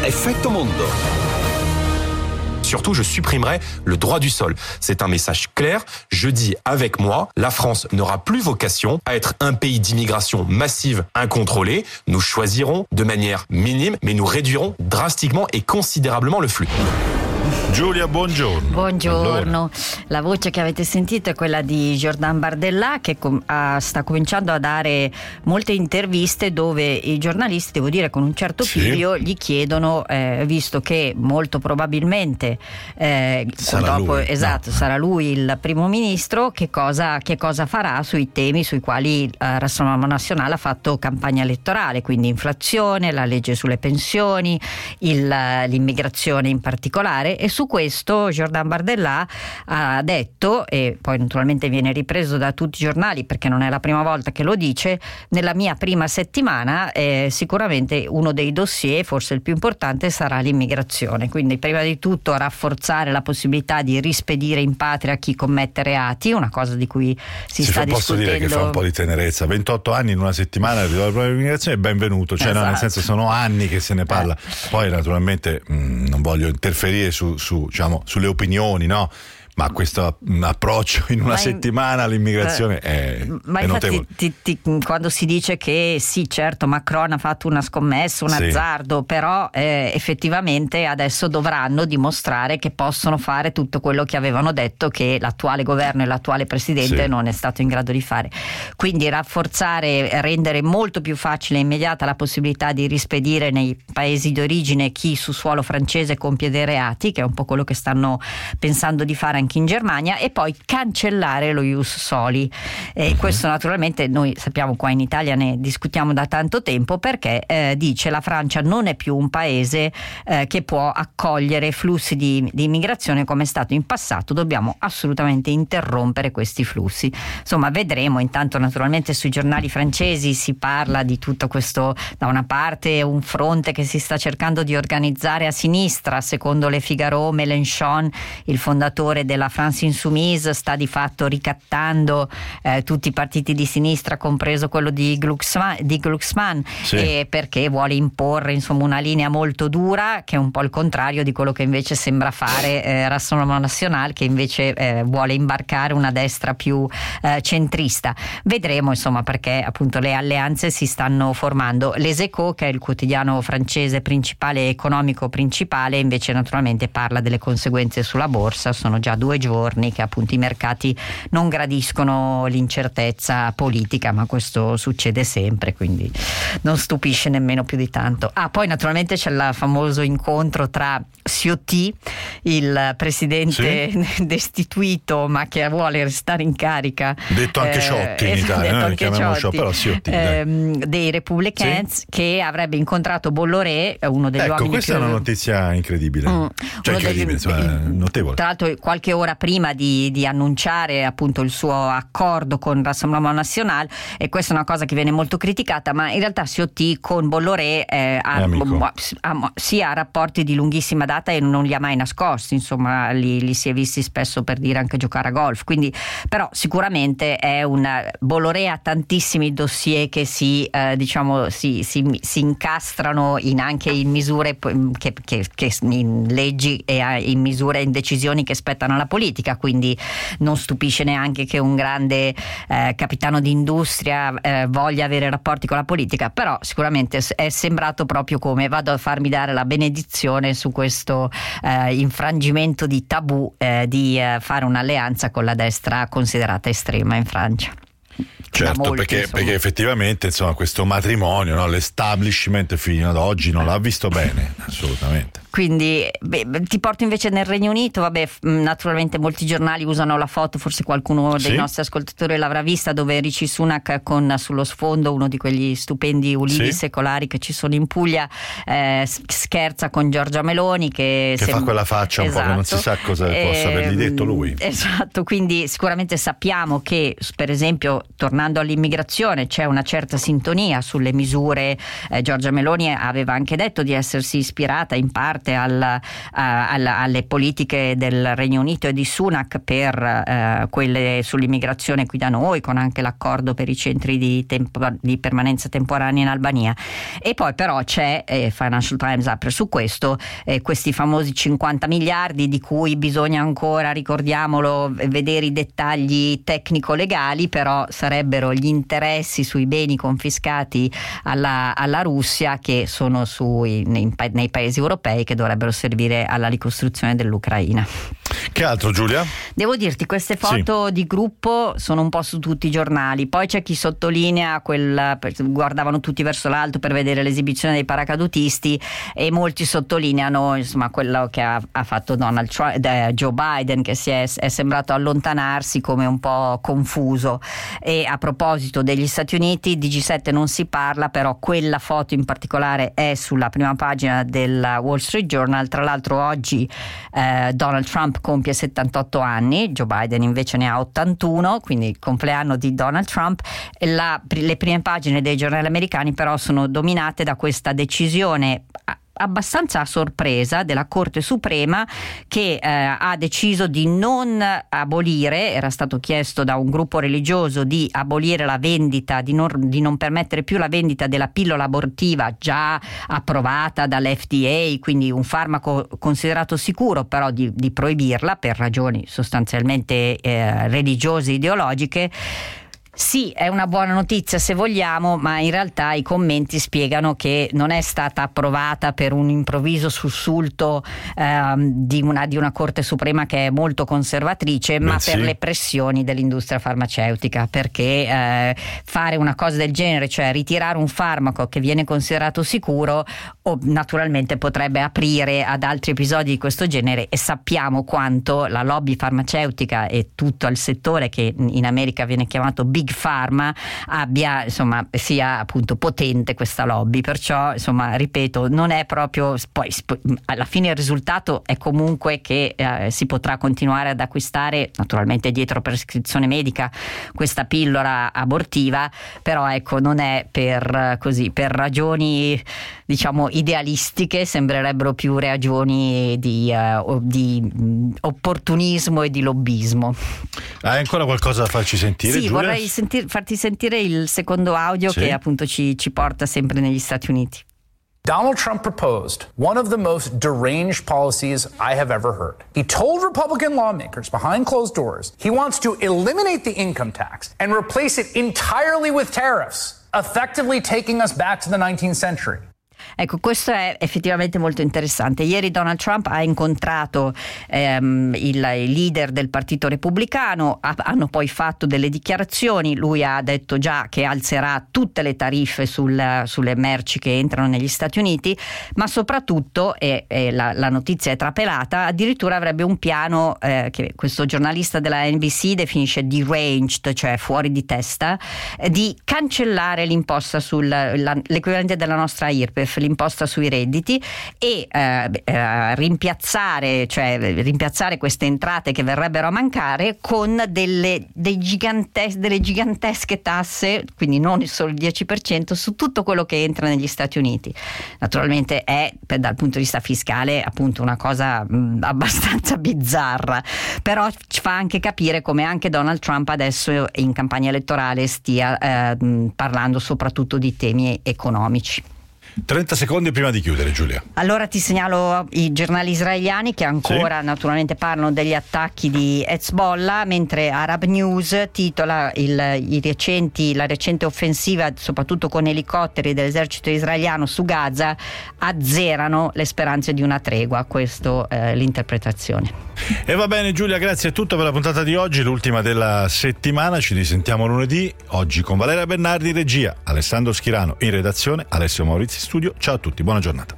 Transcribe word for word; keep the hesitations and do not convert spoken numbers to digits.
Effetto Mondo. Surtout, je supprimerai le droit du sol. C'est un message clair. Je dis avec moi, la France n'aura plus vocation à être un pays d'immigration massive, incontrôlée. Nous choisirons de manière minime, mais nous réduirons drastiquement et considérablement le flux. Giulia, buongiorno. Buongiorno. Allora. La voce che avete sentito è quella di Jordan Bardella, che com- ha, sta cominciando a dare molte interviste dove i giornalisti, devo dire con un certo Sì. piglio, gli chiedono, eh, visto che molto probabilmente eh, Sarà dopo, lui, esatto, no. sarà lui il primo ministro, che cosa, che cosa farà sui temi sui quali eh, Rassemblement National ha fatto campagna elettorale, quindi inflazione, la legge sulle pensioni, il, l'immigrazione in particolare. E su questo Jordan Bardella ha detto, e poi naturalmente viene ripreso da tutti i giornali perché non è la prima volta che lo dice, nella mia prima settimana eh, sicuramente uno dei dossier, forse il più importante, sarà l'immigrazione. Quindi prima di tutto rafforzare la possibilità di rispedire in patria chi commette reati, una cosa di cui si, si sta fa, discutendo. Posso dire che fa un po' di tenerezza. ventotto anni in una settimana arriva la propria immigrazione, benvenuto. Cioè, Esatto. no, nel senso, sono anni che se ne parla. Eh. Poi naturalmente mh, non voglio interferire su, su diciamo sulle opinioni, no? Ma questo mh, approccio in una Ma in- settimana all'immigrazione eh, è, ma è infatti notevole. ti- ti- quando si dice che sì, certo, Macron ha fatto una scommessa, un Sì. azzardo, però eh, effettivamente adesso dovranno dimostrare che possono fare tutto quello che avevano detto che l'attuale governo e l'attuale presidente Sì. non è stato in grado di fare. Quindi rafforzare, rendere molto più facile e immediata la possibilità di rispedire nei paesi d'origine chi su suolo francese compie dei reati, che è un po' quello che stanno pensando di fare anche in Germania, e poi cancellare lo ius soli. E Uh-huh. questo naturalmente noi sappiamo, qua in Italia ne discutiamo da tanto tempo, perché eh, dice la Francia non è più un paese eh, che può accogliere flussi di, di immigrazione come è stato in passato, dobbiamo assolutamente interrompere questi flussi. Insomma, vedremo. Intanto naturalmente sui giornali francesi si parla di tutto questo, da una parte un fronte che si sta cercando di organizzare a sinistra, secondo Le Figaro Mélenchon, il fondatore della France Insoumise, sta di fatto ricattando eh, tutti i partiti di sinistra, compreso quello di Glucksmann, di Glucksmann Sì. eh, perché vuole imporre insomma una linea molto dura, che è un po' il contrario di quello che invece sembra fare eh, Rassemblement National, che invece eh, vuole imbarcare una destra più eh, centrista. Vedremo insomma, perché appunto le alleanze si stanno formando. Les Echos, che è il quotidiano francese principale, economico principale, invece naturalmente parla delle conseguenze sulla borsa. Sono già due giorni che appunto i mercati non gradiscono l'incertezza politica, ma questo succede sempre, quindi non stupisce nemmeno più di tanto. Ah, poi naturalmente c'è il famoso incontro tra Ciotti, il presidente Sì. destituito ma che vuole restare in carica, Detto anche Ciotti in esatto, Italia, detto noi li anche chiamiamo Ciotti, Ciotti, però Ciotti, dai. ehm, dei Republicans, che avrebbe incontrato Bolloré, uno degli Ecco, uomini questa più... è una notizia incredibile. Mm. Cioè Uno degli- incredibile, insomma, notevole. Tra l'altro qualche ora prima di, di annunciare appunto il suo accordo con Rassemblement National, e questa è una cosa che viene molto criticata, ma in realtà Ciotti con Bolloré eh, ha, amico. ha, sì, ha rapporti di lunghissima data e non li ha mai nascosti, insomma li, li si è visti spesso, per dire, anche giocare a golf, quindi però sicuramente è una... Bolloré ha tantissimi dossier che si eh, diciamo si, si, si incastrano in anche in misure che, che, che in leggi e in misure, in decisioni che spettano alla politica, quindi non stupisce neanche che un grande eh, capitano di industria eh, voglia avere rapporti con la politica, però sicuramente è sembrato proprio come vado a farmi dare la benedizione su questo eh, infrangimento di tabù eh, di eh, fare un'alleanza con la destra considerata estrema in Francia. Certo, molti, perché, insomma. perché effettivamente insomma questo matrimonio, no, l'establishment fino ad oggi non l'ha visto bene, assolutamente. Quindi beh, ti porto invece nel Regno Unito. Vabbè, f- naturalmente molti giornali usano la foto, forse qualcuno dei Sì. nostri ascoltatori l'avrà vista, dove Rishi Sunak con sullo sfondo uno di quegli stupendi ulivi Sì. secolari che ci sono in Puglia eh, s- scherza con Giorgia Meloni, che, Che fa quella faccia un po' che non si sa cosa possa avergli detto lui. Esatto, quindi sicuramente sappiamo che, per esempio, tornando all'immigrazione, c'è una certa sintonia sulle misure. eh, Giorgia Meloni aveva anche detto di essersi ispirata in parte parte al, a, alla, alle politiche del Regno Unito e di Sunak per eh, quelle sull'immigrazione qui da noi, con anche l'accordo per i centri di, tempo, di permanenza temporanea in Albania. E poi però c'è, eh, Financial Times apre su questo, eh, questi famosi cinquanta miliardi di cui bisogna ancora, ricordiamolo, vedere i dettagli tecnico-legali, però sarebbero gli interessi sui beni confiscati alla, alla Russia, che sono sui, nei, nei paesi europei, che dovrebbero servire alla ricostruzione dell'Ucraina. Che altro, Giulia? Devo dirti, queste foto sì. di gruppo sono un po' su tutti i giornali, poi c'è chi sottolinea quel, guardavano tutti verso l'alto per vedere l'esibizione dei paracadutisti, e molti sottolineano insomma quello che ha, ha fatto Donald Trump, eh, Joe Biden, che si è, è sembrato allontanarsi come un po' confuso. E a proposito degli Stati Uniti, di G sette non si parla, però quella foto in particolare è sulla prima pagina del Wall Street Journal. Tra l'altro oggi eh, Donald Trump compie settantotto anni, Joe Biden invece ne ha ottantuno, quindi il compleanno di Donald Trump. La, le prime pagine dei giornali americani però sono dominate da questa decisione abbastanza a sorpresa della Corte Suprema, che eh, ha deciso di non abolire, era stato chiesto da un gruppo religioso di abolire la vendita, di non, di non permettere più la vendita della pillola abortiva già approvata dall'F D A, quindi un farmaco considerato sicuro, però di, di proibirla per ragioni sostanzialmente eh, religiose, ideologiche. Sì, è una buona notizia se vogliamo, ma in realtà i commenti spiegano che non è stata approvata per un improvviso sussulto ehm, di, una, di una Corte Suprema che è molto conservatrice, Beh, ma sì. per le pressioni dell'industria farmaceutica, perché eh, fare una cosa del genere, cioè ritirare un farmaco che viene considerato sicuro, o, naturalmente potrebbe aprire ad altri episodi di questo genere, e sappiamo quanto la lobby farmaceutica e tutto il settore, che in America viene chiamato Big Pharma, abbia insomma sia appunto potente questa lobby. Perciò insomma ripeto, non è proprio, poi alla fine il risultato è comunque che eh, si potrà continuare ad acquistare, naturalmente dietro prescrizione medica, questa pillola abortiva, però ecco, non è per così per ragioni diciamo idealistiche, sembrerebbero più ragioni di, uh, di opportunismo e di lobbismo. Hai ancora qualcosa da farci sentire? Sì, Giulia? vorrei sentir, farti sentire il secondo audio sì. che appunto ci, ci porta sempre negli Stati Uniti. Donald Trump proposed one of the most deranged policies I have ever heard. He told Republican lawmakers behind closed doors he wants to eliminate the income tax and replace it entirely with tariffs, effectively taking us back to the nineteenth century. Ecco, questo è effettivamente molto interessante. Ieri Donald Trump ha incontrato ehm, il, il leader del Partito Repubblicano, ha, hanno poi fatto delle dichiarazioni. Lui ha detto già che alzerà tutte le tariffe sul, sulle merci che entrano negli Stati Uniti, ma soprattutto, e, e la, la notizia è trapelata, addirittura avrebbe un piano eh, che questo giornalista della N B C definisce deranged, cioè fuori di testa, eh, di cancellare l'imposta sul la, l'equivalente della nostra I R P E F, l'imposta sui redditi, e eh, eh, rimpiazzare, cioè rimpiazzare queste entrate che verrebbero a mancare con delle, dei gigantes- delle gigantesche tasse, quindi non solo il dieci per cento su tutto quello che entra negli Stati Uniti. Naturalmente è, per, dal punto di vista fiscale, appunto una cosa mh, abbastanza bizzarra, però ci fa anche capire come anche Donald Trump adesso in campagna elettorale stia eh, mh, parlando soprattutto di temi economici. trenta secondi prima di chiudere, Giulia. Allora ti segnalo i giornali israeliani che ancora sì. naturalmente parlano degli attacchi di Hezbollah, mentre Arab News titola il, i recenti, la recente offensiva, soprattutto con elicotteri dell'esercito israeliano su Gaza, azzerano le speranze di una tregua. Questo è eh, l'interpretazione. E va bene, Giulia, grazie, è tutto per la puntata di oggi, l'ultima della settimana. Ci risentiamo lunedì, oggi con Valeria Bernardi in regia, Alessandro Schirano in redazione, Alessio Maurizi in studio. Ciao a tutti, buona giornata.